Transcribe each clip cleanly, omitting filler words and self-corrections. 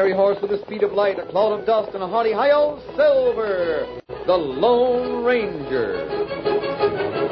fiery horse with the speed of light, a cloud of dust, and a hearty hi-yo, Silver, the Lone Ranger.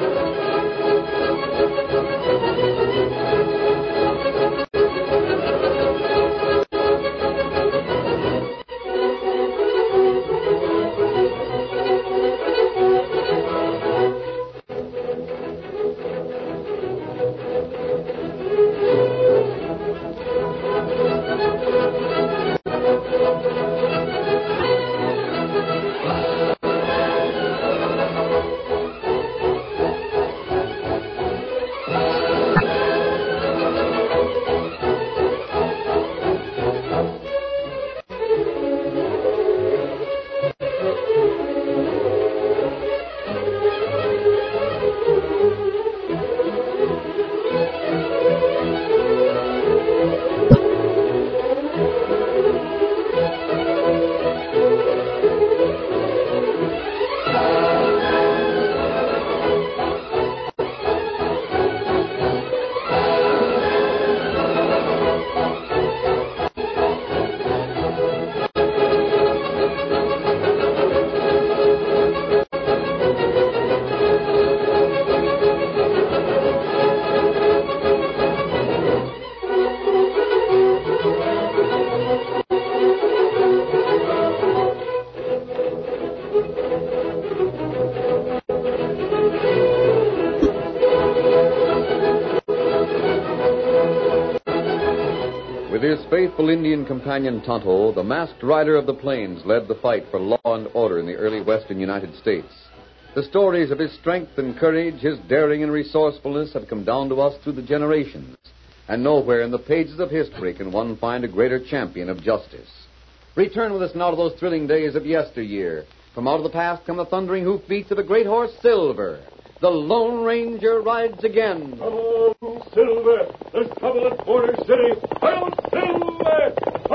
With his faithful Indian companion Tonto, the masked rider of the plains led the fight for law and order in the early western United States. The stories of his strength and courage, his daring and resourcefulness have come down to us through the generations. And nowhere in the pages of history can one find a greater champion of justice. Return with us now to those thrilling days of yesteryear. From out of the past come the thundering hoofbeats of a great horse, Silver. The Lone Ranger rides again. Hello, Silver. There's trouble at Border City. Hello, Silver.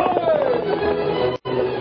Hi!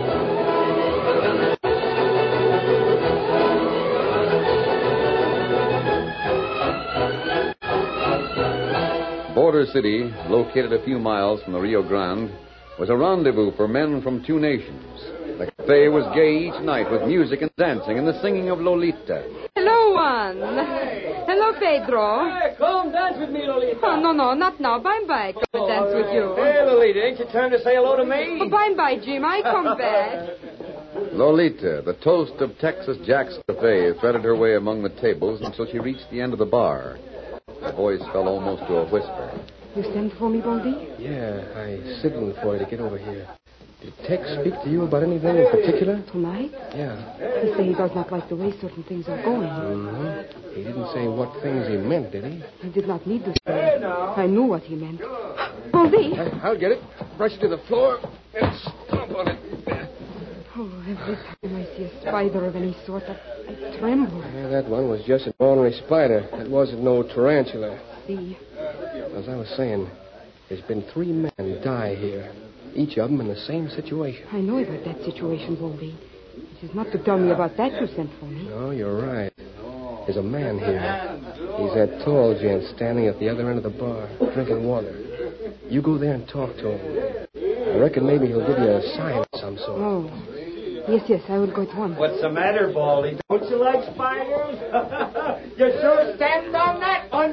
Border City, located a few miles from the Rio Grande, was a rendezvous for men from two nations. The cafe was gay each night with music and dancing and the singing of Lolita. Hello, Juan. Hello, Pedro. Hey, come dance with me, Lolita. Oh, no, not now. Bye-bye. Come and dance with you. Hey, Lolita, ain't your turn to say hello to me? Oh, bye-bye, Jim. I come back. Lolita, the toast of Texas Jack's Cafe, threaded her way among the tables until she reached the end of the bar. Her voice fell almost to a whisper. You sent for me, Baldy? Yeah, I signaled for you to get over here. Did Tex speak to you about anything in particular? Tonight? Yeah. He said he does not like the way certain things are going. Mm-hmm. He didn't say what things he meant, did he? He did not need to say. I knew what he meant. Baldy! I'll get it. Brush it to the floor and stomp on it. Oh, every time I see a spider of any sort, I tremble. Yeah, that one was just an ordinary spider. It wasn't no tarantula. See? As I was saying, there's been 3 men die here. Each of them in the same situation. I know about that situation, Baldy. It is not to tell me about that you sent for me. No, you're right. There's a man here. He's that tall gent standing at the other end of the bar, drinking water. You go there and talk to him. I reckon maybe he'll give you a sign of some sort. Oh. Yes, I will go at once. What's the matter, Baldy? Don't you like spiders? You sure stand on that one.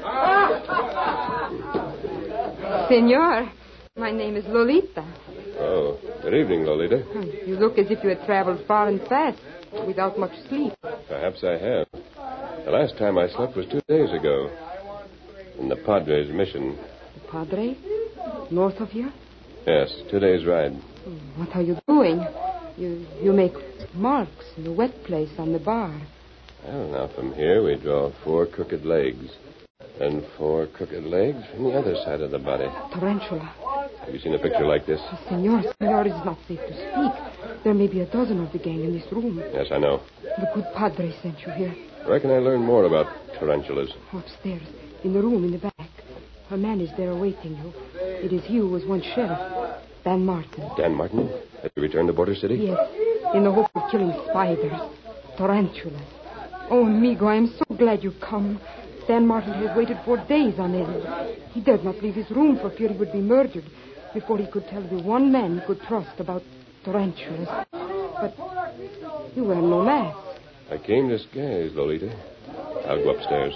Senor, my name is Lolita. Oh, good evening, Lolita. You look as if you had traveled far and fast, without much sleep. Perhaps I have. The last time I slept was 2 days ago. In the Padre's mission. The Padre? North of here? Yes, 2 days' ride. What are you doing? You make marks in the wet place on the bar. Well, now from here we draw 4 crooked legs. Then 4 crooked legs from the other side of the body. Tarantula. Have you seen a picture like this? Senor, it is not safe to speak. There may be a dozen of the gang in this room. Yes, I know. The good Padre sent you here. I reckon I learned more about tarantulas. Upstairs, in the room in the back. A man is there awaiting you. It is he who was once sheriff. Dan Martin. Dan Martin? Has he returned to Border City? Yes, in the hope of killing spiders, tarantulas. Oh, amigo, I am so glad you come. Dan Martin has waited for days on end. He dared not leave his room for fear he would be murdered. before he could tell the one man he could trust about tarantulas. But you wear no mask. I came disguised, Lolita. I'll go upstairs.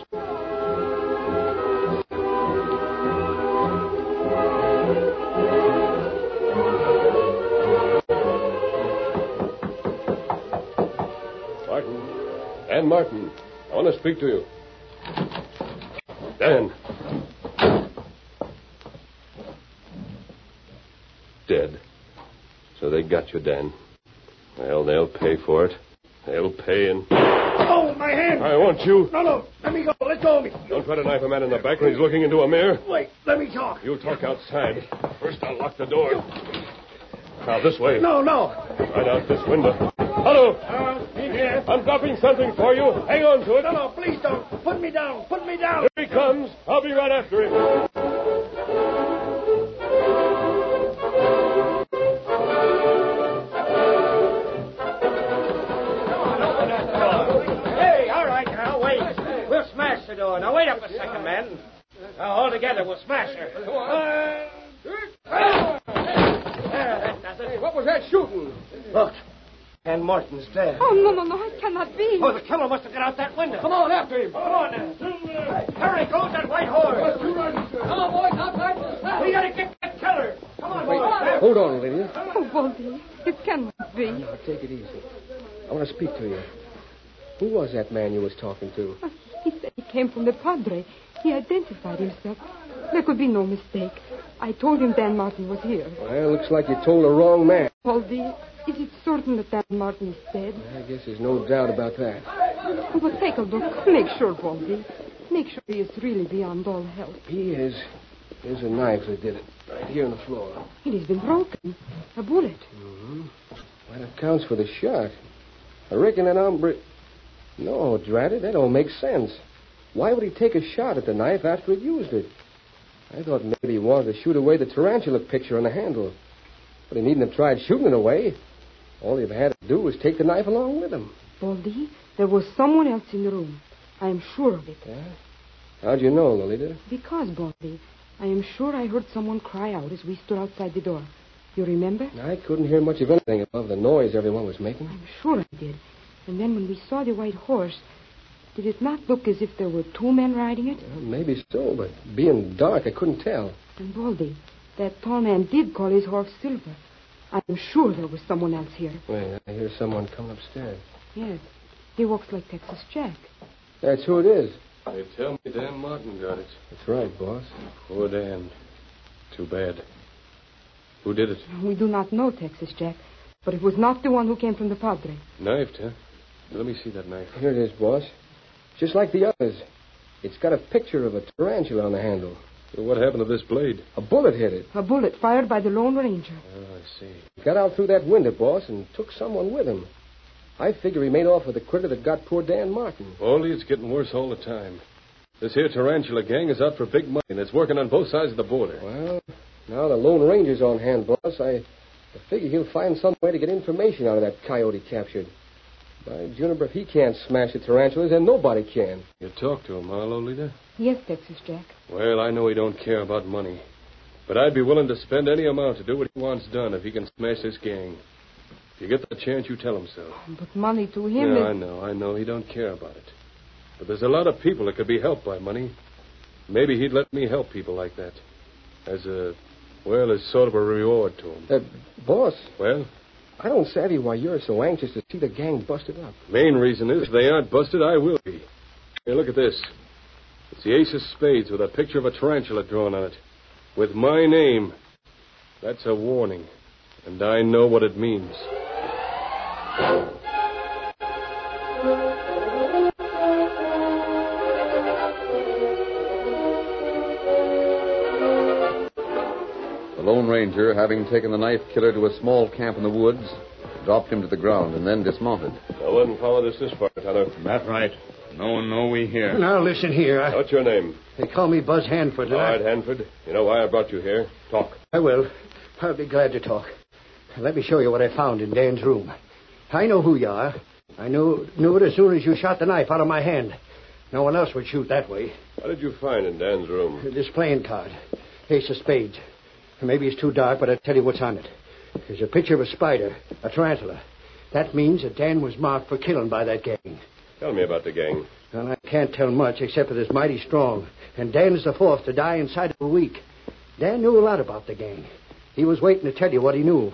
Dan Martin, I want to speak to you. Dan. Dead. So they got you, Dan. Well, they'll pay for it. They'll pay and... Oh, my hand! I want you. No. Let me go. Let go of me. Don't try to knife a man in the back when he's looking into a mirror. Wait. Let me talk. You talk outside. First, I'll lock the door. Now, this way. No. Right out this window. Hello. Here. I'm dropping something for you. Hang on to it. No, please don't. Put me down. Here he comes. I'll be right after him. Hey, all right, now, wait. We'll smash the door. Now, wait up a second, men. Now, all together, we'll smash her. There, that does it. What was that shooting? Look, Dan Martin's dead. Oh, no, it cannot be. Oh, the killer must have got out that window. Come on, after him. Come on, now. Hurry, goes that white horse. Come on, boys, outside. We gotta get that killer. Come on, boys. Hold on, Lydia. Oh, Baldy, it cannot be. Now, take it easy. I want to speak to you. Who was that man you was talking to? He said he came from the Padre. He identified himself. There could be no mistake. I told him Dan Martin was here. Well, looks like you told the wrong man. Baldy, is it certain that Dan Martin is dead? I guess there's no doubt about that. Oh, but take a look. Make sure, Baldy. Make sure he is really beyond all help. He is. There's a knife that did it. Right here on the floor. It has been broken. A bullet. Mm-hmm. That accounts for the shot. I reckon that hombre... No, drat it, that don't make sense. Why would he take a shot at the knife after he'd used it? I thought maybe he wanted to shoot away the tarantula picture on the handle. But he needn't have tried shooting it away. All he had to do was take the knife along with him. Baldy, there was someone else in the room. I am sure of it. Yeah? How'd you know, Lolita? Because, Baldy, I am sure I heard someone cry out as we stood outside the door. You remember? I couldn't hear much of anything above the noise everyone was making. I'm sure I did. And then when we saw the white horse, did it not look as if there were two men riding it? Well, maybe so, but being dark, I couldn't tell. And Baldy, that tall man did call his horse Silver. I am sure there was someone else here. Wait, I hear someone coming upstairs. Yes. He walks like Texas Jack. That's who it is. They tell me Dan Martin got it. That's right, boss. Poor Dan. Too bad. Who did it? We do not know Texas Jack, but it was not the one who came from the Padre. Knifed, huh? Let me see that knife. Here it is, boss. Just like the others. It's got a picture of a tarantula on the handle. Well, what happened to this blade? A bullet hit it. A bullet fired by the Lone Ranger. Oh, I see. He got out through that window, boss, and took someone with him. I figure he made off with the critter that got poor Dan Martin. Only it's getting worse all the time. This here tarantula gang is out for big money, and it's working on both sides of the border. Well, now the Lone Ranger's on hand, boss. I figure he'll find some way to get information out of that coyote captured. By Juniper, if he can't smash the tarantulas, then nobody can. You talk to him, huh, Lolita? Yes, Texas Jack. Well, I know he don't care about money. But I'd be willing to spend any amount to do what he wants done if he can smash this gang. If you get the chance, you tell him so. But money to him Yeah, is... I know. He don't care about it. But there's a lot of people that could be helped by money. Maybe he'd let me help people like that. As sort of a reward to him. Boss, Well? I don't savvy why you're so anxious to see the gang busted up. Main reason is if they aren't busted, I will be. Here, look at this. It's the ace of spades with a picture of a tarantula drawn on it. With my name. That's a warning. And I know what it means. The Lone Ranger, having taken the knife killer to a small camp in the woods, dropped him to the ground and then dismounted. I wouldn't follow this far, Tonto. That right. No one know we here. Now, listen here. What's your name? They call me Buzz Hanford. All right, Hanford. You know why I brought you here. Talk. I will. I'll be glad to talk. Let me show you what I found in Dan's room. I know who you are. I knew it as soon as you shot the knife out of my hand. No one else would shoot that way. What did you find in Dan's room? This playing card. Ace of spades. Maybe it's too dark, but I'll tell you what's on it. There's a picture of a spider, a tarantula. That means that Dan was marked for killing by that gang. Tell me about the gang. Well, I can't tell much, except that it's mighty strong. And Dan is the fourth to die inside of a week. Dan knew a lot about the gang. He was waiting to tell you what he knew.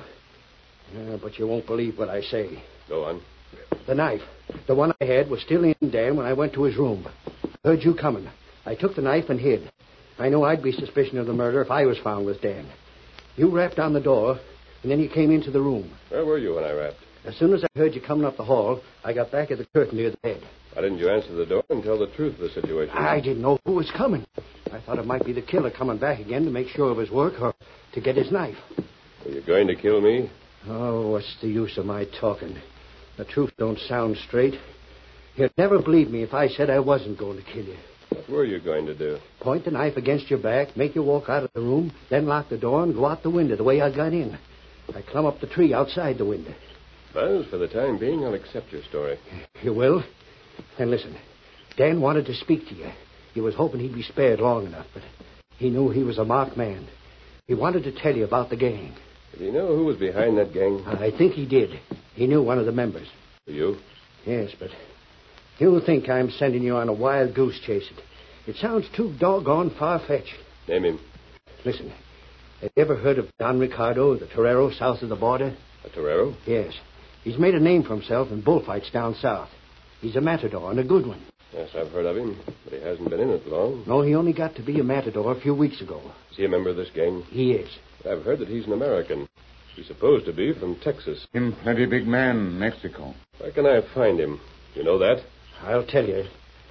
But you won't believe what I say. Go on. The knife, the one I had, was still in Dan when I went to his room. Heard you coming. I took the knife and hid. I know I'd be suspicious of the murder if I was found with Dan. You rapped on the door, and then you came into the room. Where were you when I rapped? As soon as I heard you coming up the hall, I got back at the curtain near the bed. Why didn't you answer the door and tell the truth of the situation? I didn't know who was coming. I thought it might be the killer coming back again to make sure of his work or to get his knife. Were you going to kill me? Oh, what's the use of my talking? The truth don't sound straight. You'd never believe me if I said I wasn't going to kill you. What were you going to do? Point the knife against your back, make you walk out of the room, then lock the door and go out the window the way I got in. I climb up the tree outside the window. Buzz, for the time being, I'll accept your story. You will? Then listen. Dan wanted to speak to you. He was hoping he'd be spared long enough, but he knew he was a marked man. He wanted to tell you about the gang. Did he know who was behind that gang? I think he did. He knew one of the members. You? Yes, but you'll think I'm sending you on a wild goose chase. It sounds too doggone far-fetched. Name him. Listen, have you ever heard of Don Ricardo, the torero south of the border? A torero? Yes. He's made a name for himself in bullfights down south. He's a matador, and a good one. Yes, I've heard of him, but he hasn't been in it long. No, he only got to be a matador a few weeks ago. Is he a member of this gang? He is. I've heard that he's an American. He's supposed to be from Texas. Him plenty big man, Mexico. Where can I find him? You know that? I'll tell you.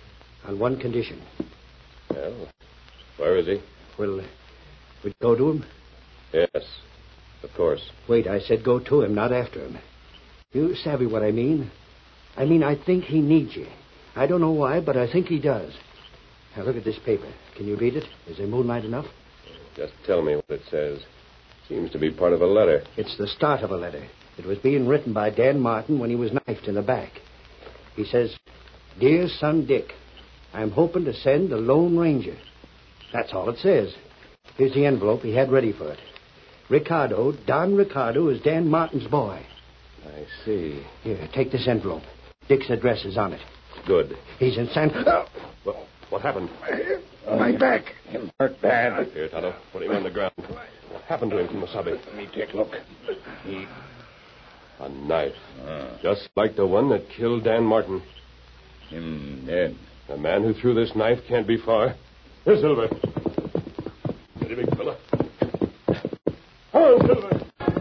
On one condition. Well, where is he? Will we go to him? Yes, of course. Wait, I said go to him, not after him. You savvy what I mean? I think he needs you. I don't know why, but I think he does. Now, look at this paper. Can you read it? Is there moonlight enough? Just tell me what it says. Seems to be part of a letter. It's the start of a letter. It was being written by Dan Martin when he was knifed in the back. He says, Dear son Dick, I'm hoping to send the Lone Ranger. That's all it says. Here's the envelope he had ready for it. Ricardo, Don Ricardo, is Dan Martin's boy. I see. Here, take this envelope. Dick's address is on it. Good. He's in San... What happened? My back. Him hurt bad. Here, Tonto. Put him on the ground. What happened to him, Kimasabi? Let me take a look. A knife. Just like the one that killed Dan Martin. Him dead. The man who threw this knife can't be far. Here's Silver. Steady, big fella. On, Silver!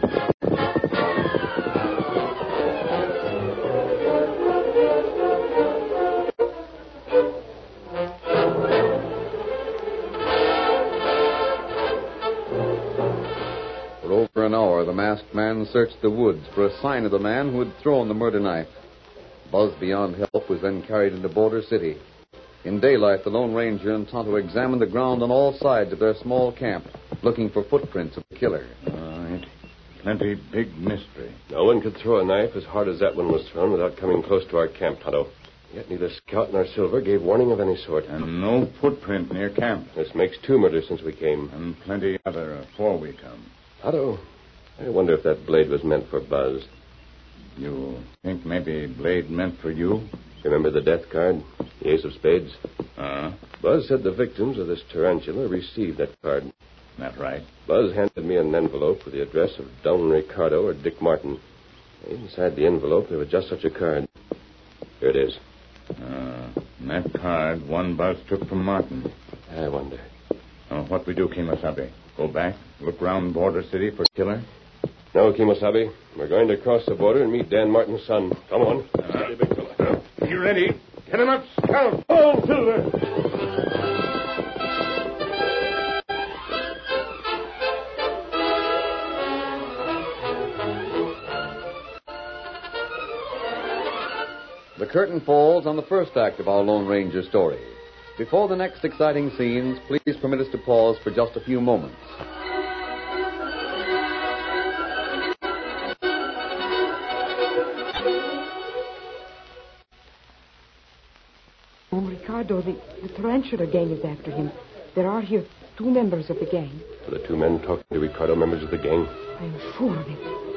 For over an hour, the masked man searched the woods for a sign of the man who had thrown the murder knife. Buzz beyond help was then carried into Boulder City. In daylight, the Lone Ranger and Tonto examined the ground on all sides of their small camp, looking for footprints of the killer. Right. Plenty big mystery. No one could throw a knife as hard as that one was thrown without coming close to our camp, Tonto. Yet neither Scout nor Silver gave warning of any sort. And no footprint near camp. This makes 2 murders since we came. And plenty other before we come. Tonto, I wonder if that blade was meant for Buzz. You think maybe blade meant for you? Remember the death card? The ace of spades? Buzz said the victims of this tarantula received that card. That right? Buzz handed me an envelope with the address of Don Ricardo or Dick Martin. Inside the envelope, there was just such a card. Here it is. That card one Buzz took from Martin. I wonder. What we do, Kimasabi? Go back, look round Border City for killer? No, Kimasabi. We're going to cross the border and meet Dan Martin's son. Come on. Steady, big fella. You ready? Get him up, Scout. On, Silver! The curtain falls on the first act of our Lone Ranger story. Before the next exciting scenes, please permit us to pause for just a few moments. Oh, Ricardo, the tarantula gang is after him. There are here 2 members of the gang. Were the 2 men talking to Ricardo, members of the gang? I am sure of it.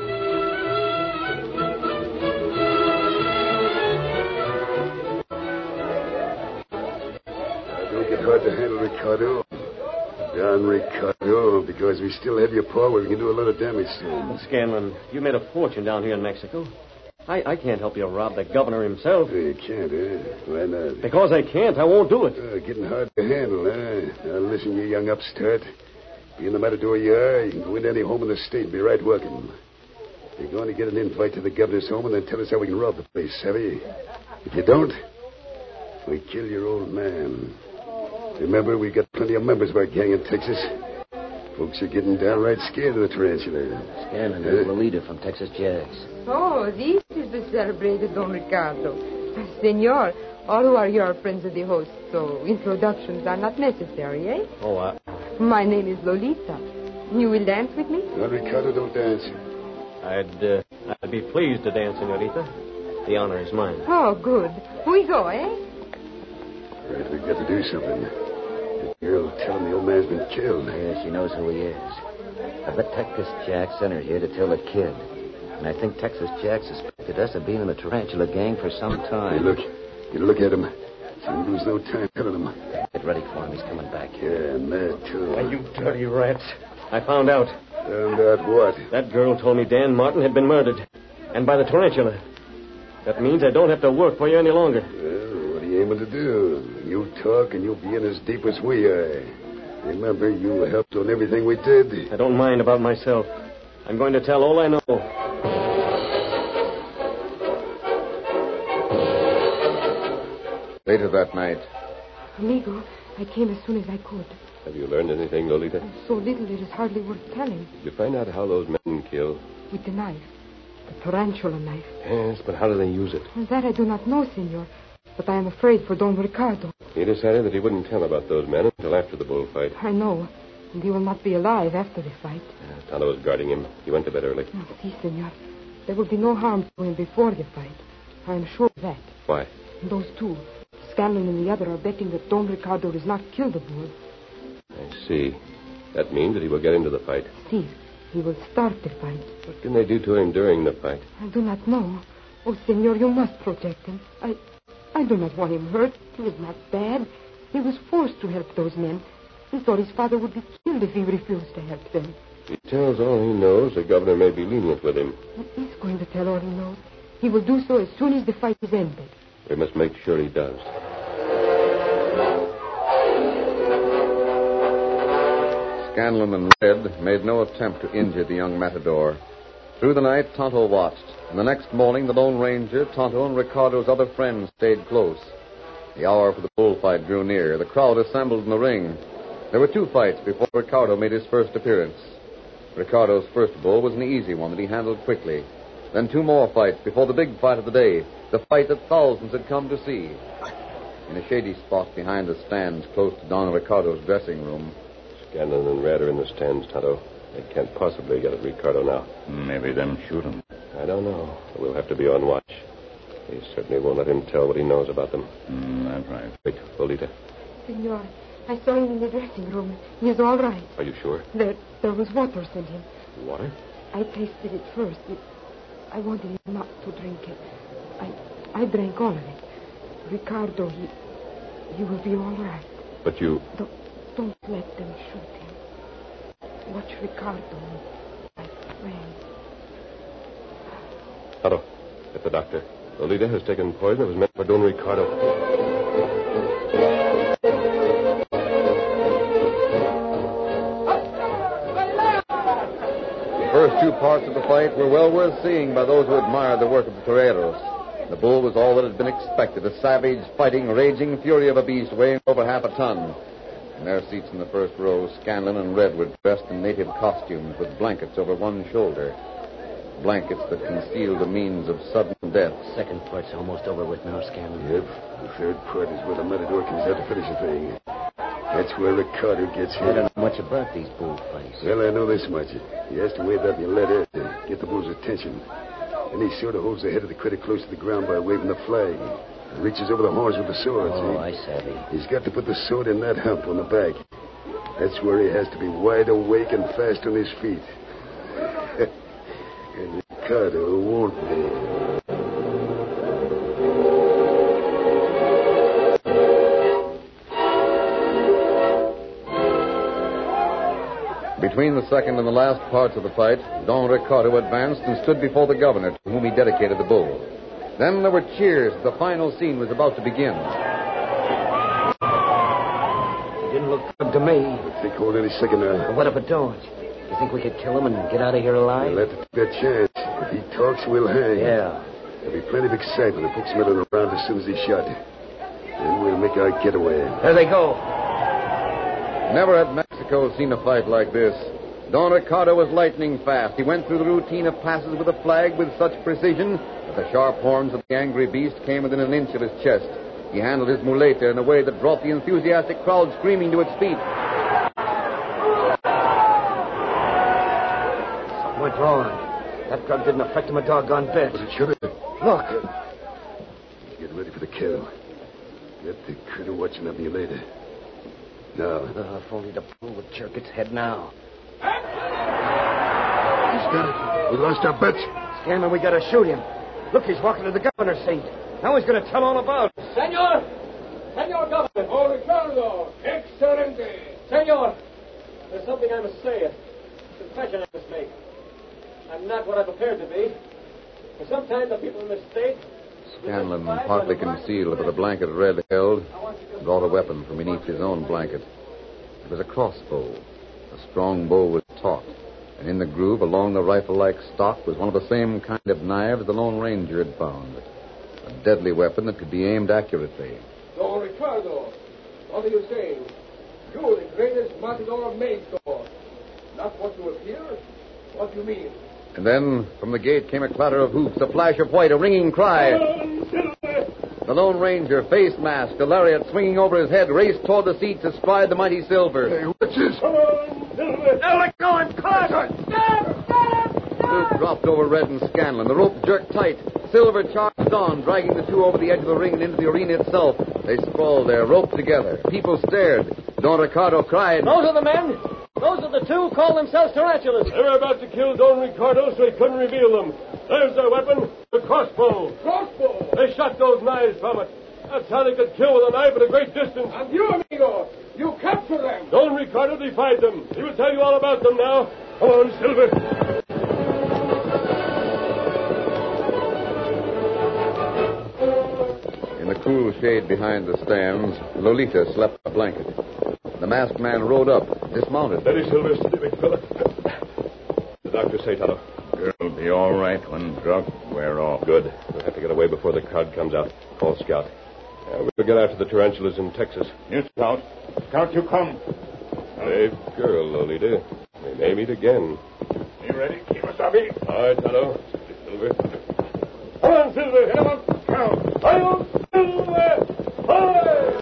Don't get hard to handle, Ricardo. Don Ricardo, because we still have your paw, we can do a lot of damage to him. Scanlon, you made a fortune down here in Mexico. I can't help you rob the governor himself. You can't, eh? Why not? Because I can't. I won't do it. Getting hard to handle, eh? Now, listen, you young upstart. Being the matador you are, you can go into any home in the state and be right welcome. You're going to get an invite to the governor's home and then tell us how we can rob the place, have you? If you don't, we kill your old man. Remember, we got plenty of members of our gang in Texas. Folks are getting downright scared of the tarantula. Scanlon is Lolita from Texas Jags. Oh, this is the celebrated Don Ricardo. Senor, all who are here are friends of the host, so introductions are not necessary, eh? Oh, My name is Lolita. You will dance with me? No, Ricardo, don't dance. I'd be pleased to dance, senorita. The honor is mine. Oh, good. We go, eh? Right, we've got to do something. The girl tell him the old man's been killed. Yeah, she knows who he is. I bet Texas Jack sent her here to tell the kid. And I think Texas Jack suspected us of being in the Tarantula gang for some time. Hey, look. You look at him. So we lose no time telling him. Get ready for him. He's coming back. Yeah, and that, too. Why, you dirty rats. I found out. Found out what? That girl told me Dan Martin had been murdered. And by the tarantula. That means I don't have to work for you any longer. Well, what are you aiming to do? You talk and you'll be in as deep as we are. Remember, you helped on everything we did. I don't mind about myself. I'm going to tell all I know. Later that night, Amigo, I came as soon as I could. Have you learned anything, Lolita? So little it is hardly worth telling. Did you find out how those men killed? With the knife. The tarantula knife. Yes, but how do they use it? That I do not know, senor. But I am afraid for Don Ricardo. He decided that he wouldn't tell about those men until after the bullfight. I know. And he will not be alive after the fight. Tonto was guarding him. He went to bed early. No, si, senor. There will be no harm to him before the fight. I am sure of that. Why? Those 2, Scanlon and the other, are betting that Don Ricardo does not kill the bull. I see. That means that he will get into the fight. Si, he will start the fight. What can they do to him during the fight? I do not know. Oh, senor, you must protect him. I do not want him hurt. He was not bad. He was forced to help those men. He thought his father would be killed if he refused to help them. If he tells all he knows, the governor may be lenient with him. He's going to tell all he knows. He will do so as soon as the fight is ended. We must make sure he does. Scanlon and Red made no attempt to injure the young matador. Through the night, Tonto watched. And the next morning, the Lone Ranger, Tonto, and Ricardo's other friends stayed close. The hour for the bullfight drew near. The crowd assembled in the ring. There were 2 fights before Ricardo made his first appearance. Ricardo's first bull was an easy one that he handled quickly. Then 2 more fights before the big fight of the day, the fight that thousands had come to see. In a shady spot behind the stands close to Don Ricardo's dressing room. Scanlon and Red are in the stands, Tonto. They can't possibly get at Ricardo now. Maybe them shoot him. I don't know. We'll have to be on watch. He certainly won't let him tell what he knows about them. That's right. Wait, Lolita. Senor, I saw him in the dressing room. He is all right. Are you sure? There was water sent him. Water? I tasted it first. I wanted him not to drink it. I drank all of it. Ricardo, he will be all right. But you... Don't let them shoot him. Watch Ricardo, my friend. Tonto, get the doctor. Lolita has taken poison that was meant for Don Ricardo. The first 2 parts of the fight were well worth seeing by those who admired the work of the toreros. The bull was all that had been expected, a savage, fighting, raging fury of a beast weighing over half a ton. In their seats in the first row, Scanlon and Red were dressed in native costumes with blankets over one shoulder. Blankets that concealed the means of sudden death. Second part's almost over with now, Scanlon. Yep. The 3rd part is where the matador comes out to finish the thing. That's where Ricardo gets I hit. don't know much about these bullfights. Well, I know this much. He has to wave out the letter to get the bull's attention. And he sort of holds the head of the critter close to the ground by waving the flag. He reaches over the horns with the sword. Oh, see? I savvy. He's got to put the sword in that hump on the back. That's where he has to be wide awake and fast on his feet. And Ricardo won't be. Between the second and the last parts of the fight, Don Ricardo advanced and stood before the governor, to whom he dedicated the bull. Then there were cheers as the final scene was about to begin. He didn't look good to me. I think hold any second now. But what if it don't? You think we could kill him and get out of here alive? We'll have to take that chance. If he talks, we'll hang. Yeah. There'll be plenty of excitement. The folks milling around as soon as he's shot. Then we'll make our getaway. There they go. Never had Mexico seen a fight like this. Don Ricardo was lightning fast. He went through the routine of passes with a flag with such precision that the sharp horns of the angry beast came within an inch of his chest. He handled his muleta in a way that brought the enthusiastic crowd screaming to its feet. Something went wrong. That drug didn't affect him a doggone bit. But it should have. Look. He's getting ready for the kill. Get the critter watching up me later. Now. If only the bull would jerk its head now. He's got it. We lost our bets. Scanlon, we gotta shoot him. Look, he's walking to the governor's seat. Now he's gonna tell all about it. Senor! Senor Governor! Oh, Ricardo! Excelente! Senor! There's something I must say. A confession I must make. I'm not what I've appeared to be. For sometimes the people in this state... Scanlon, partly concealed by the blanket Red held, brought a weapon from beneath his own blanket. It was a crossbow. A strong bow was taut, and in the groove along the rifle-like stock was one of the same kind of knives the Lone Ranger had found. A deadly weapon that could be aimed accurately. Don Ricardo, what are you saying? You, the greatest matador Mexico. Not what you appear? What do you mean? And then, from the gate came a clatter of hoofs, a flash of white, a ringing cry. The Lone Ranger, face masked, a lariat swinging over his head, raced toward the seat to stride the mighty Silver. Hey, what's this? Now let go, I'm caught! Luke dropped over Red and Scanlon. The rope jerked tight. Silver charged on, dragging the two over the edge of the ring and into the arena itself. They sprawled there, roped together. People stared. Don Ricardo cried, Those are the men. Those are the two who call themselves tarantulas. They were about to kill Don Ricardo, so he couldn't reveal them. There's their weapon, the crossbow. Crossbow? They shot those knives from it. That's how they could kill with a knife at a great distance. And you, amigo, you capture them. Don Ricardo defied them. He will tell you all about them now. Come on, Silver. In the cool shade behind the stands, Lolita slept on a blanket. The masked man rode up, dismounted. Steady, Silver, steady, big fella. The doctor say, Tonto. Girl'll be all right when drunk. We're off. Good. We'll have to get away before the crowd comes out. Call Scout. We'll get after the tarantulas in Texas. You, Scout. Scout, you come. Brave girl, Lolita. We may meet again. You ready, Kimasabi? All right, Tonto. Steady, Silver. Come on, Silver. Hit him up. Count. Hi-yo, Silver. Hi!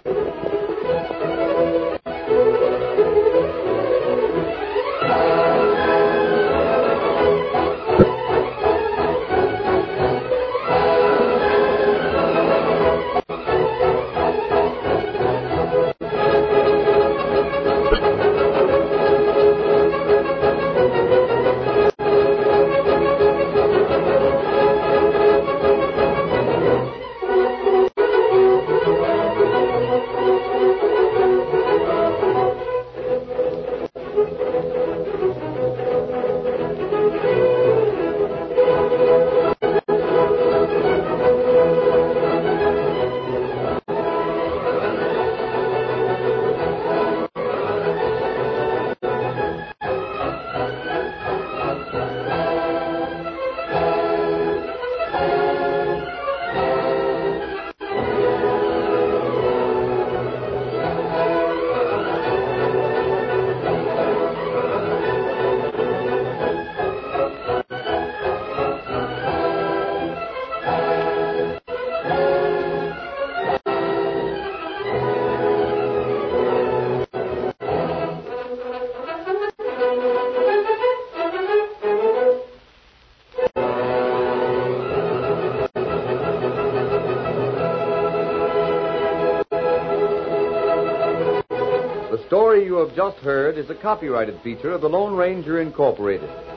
story you have just heard is a copyrighted feature of the Lone Ranger Incorporated.